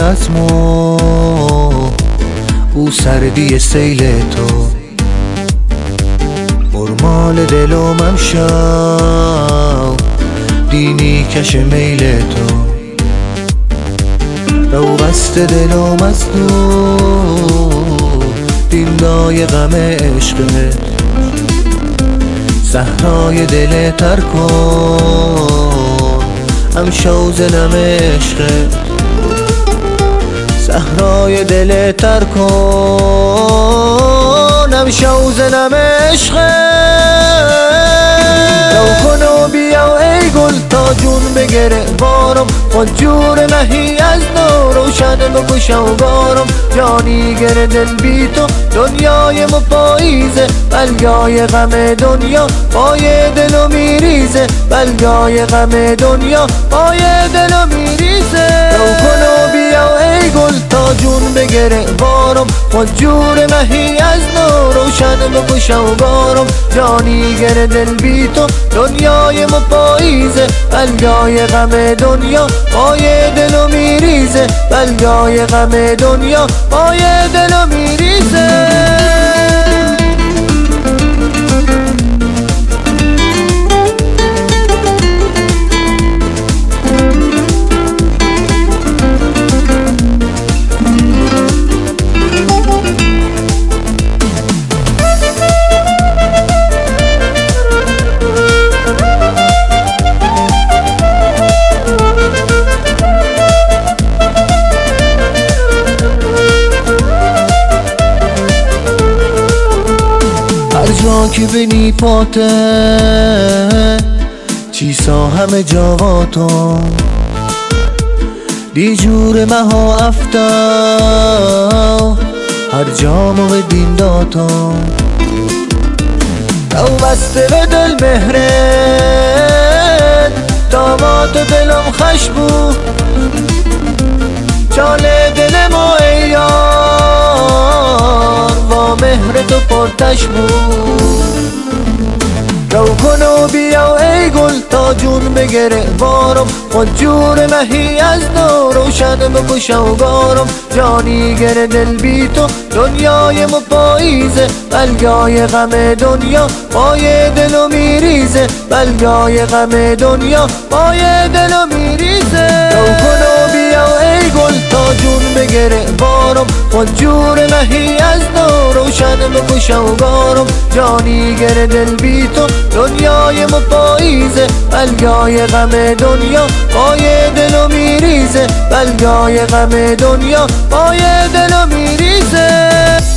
از ما، او سردی سیل تو، برمال دلم امشب دینی کش میل تو، رو بست دلم از دو دیندای غم عشقت، صحرای دل تر کن امشو زنم عشقت، صحرای دل تر کن امشو زنم عشقت. رو کن و بیا ای گل تا جون بگره بارم، خود جور نهی از نو روشن بکشم بارم، جانی گره دل بی تو دنیای ما پاییزه، بلگای غم دنیا پای دلو میریزه، بلگای غم دنیا پای دلو میریزه. رو کن و بیا ای گل تا جون بگره بارم، خود جور نهی از نو روشن بکشم بارم، جانی گره دل بی تو دنیای ما پاییزه، بلگای غم دنیا پای دلو میریزه، بلگای غم دنیا پای دلو میریزه. جا که بینی پاته چیسا همه جاواتو، دی جور مها افتا هر جا موقع دین داتو، رو بسته به دل مهرت دامات دلم خش بود، چاله دل ما ای یار با مهر تو پرتش بود. رو کن و بیا ای گل تا جون بگره بارم، خود جور مهی از نو روشن بکشم بارم، جانی گره دل بی تو دنیای ما پاییزه، بلگای غم دنیا پای دلو میریزه، بلگای غم دنیا پای دلو میریزه. رو کن و بیا ای گل تا جون بگره بارم، خود جور مهی از نو روشن بکشم بارم، جانی گره دل بی تو دنیای ما پاییزه، بلگای غم دنیا پای دلو میریزه، بلگای غم دنیا پای دلو میریزه.